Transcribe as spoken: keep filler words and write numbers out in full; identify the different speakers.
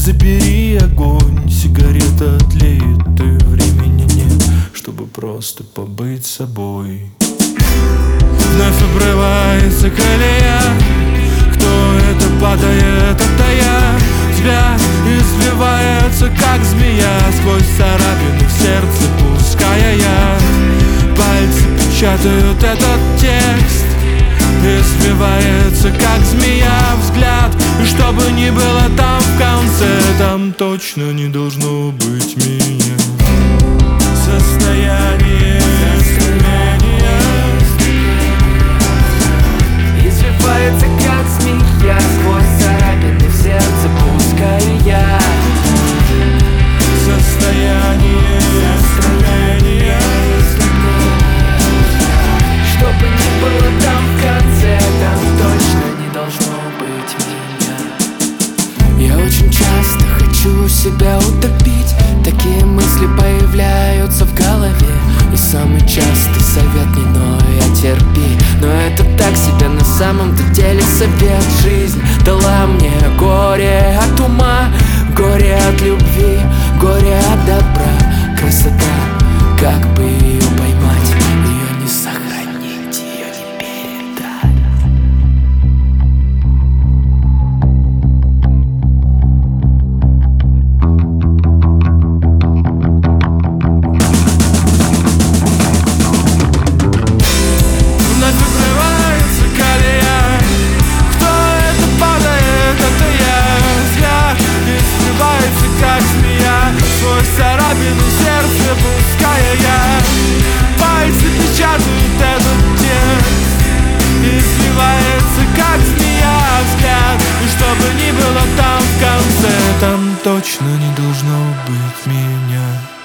Speaker 1: забери огонь, сигарета тлеет, и времени нет, чтобы просто побыть собой. Вновь обрывается колея. Кто это падает, это я. Взгляд извивается, как змея, сквозь царапины в сердце пуская я. Пальцы печатают этот текст. Извивается, как змея, взгляд. И что бы ни было там в конце, там точно не должно быть меня. Состояние стремления
Speaker 2: извивается, как змея, сквозь царапины в сердце пускаю я.
Speaker 1: Состояние стремления.
Speaker 2: Что бы ни было там в конце, там точно не должно быть меня. Я очень часто хочу себя утопить. Такие мысли появляются в голове. И самый частый совет: не ной, а терпи. Но это так себе на самом-то деле совет. Жизнь дала мне горе от ума, горе от любви, горе от добра. Красота, как бы ее поймать, ее не сохранить, ее не передать.
Speaker 1: Вновь обрывается колея. Кто это падает, это я. Взгляд извивается, как змея, сквозь царапины в сердце пуская я. Пальцы печатают этот текст. Извивается, как змея, взгляд. И что бы ни было там в конце, там точно не должно быть меня.